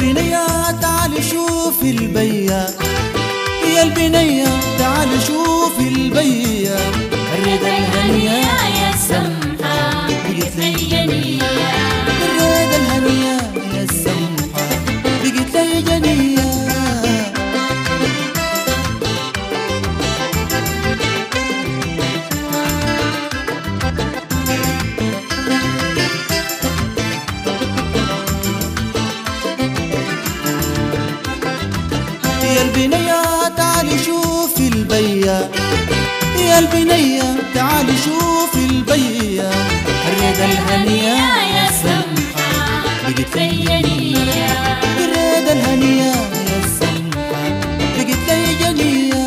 البنية تعالي شوفي البيا، يا البنية تعالي شوفي البيا، الرضا الهنية يا سمحة بقت لي جنية، الرضا الهنية يا سمحة بقت لي جنية. يا البنية تعالي شوفي البيا، يا البنية تعالي شوفي البيا، الرضا الهنية يا سمحة بقت لي جنية، الرضا الهنية يا سمحة بقت لي جنية.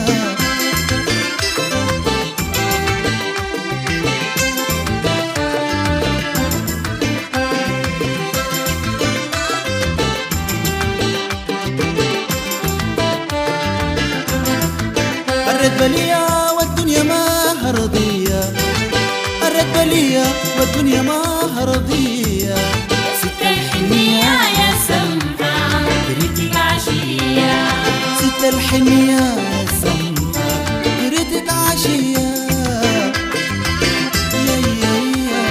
الرد بلية والدنيا ما هرضية، الرد بلية والدنيا ما هرضية، ست الحنية يا سمحة بريتك عشية، ست الحنية يا سمحة بريتك عشية. يا يا يا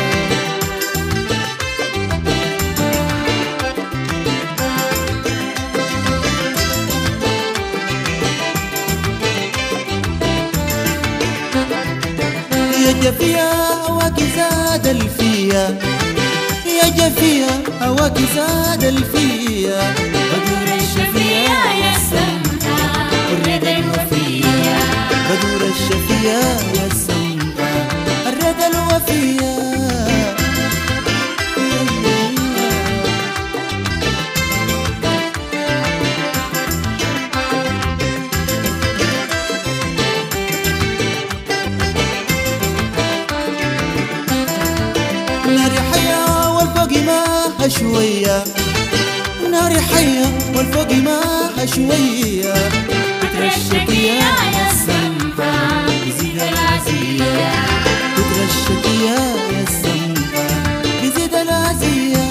يا جفية هواك زاد الفيا، يا جفية هواك زاد الفيا، بدور الشفية يا سمحة والرضا الوفية، بدور الشفية يا سمحة الرضا الوفية. ناري حية والفوق ماها شوية، ناري حية والفوق ماها شوية، بدر الشفية يا سمحة بزيد العزية، بدر الشقية يا سمحة بزيد العزية.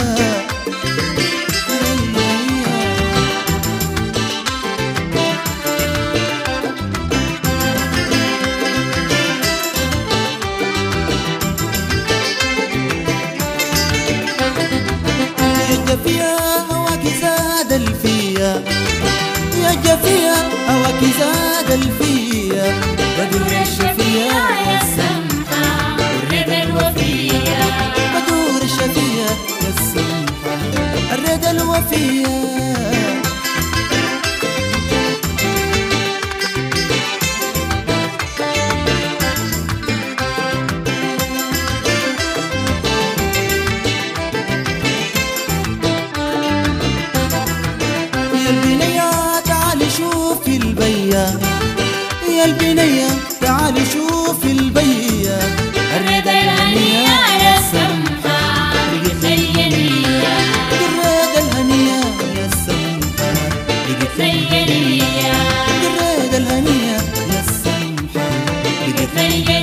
يا جفية هواك زاد الفيا، يا جفية هواك زاد الفيا، بدور الشفية يا سمحة والرضا الوفية، بدور الشفية يا سمحة الرضا الوفية. يا البنية تعالي شوفي البيا، يا البنية تعالي شوفي البيا، الرضا الهنية يا سمحة بقت لي جنية، الرضا الهنية يا سمحة بقت لي جنية، الرضا الهنية يا سمحة بقت لي جنية.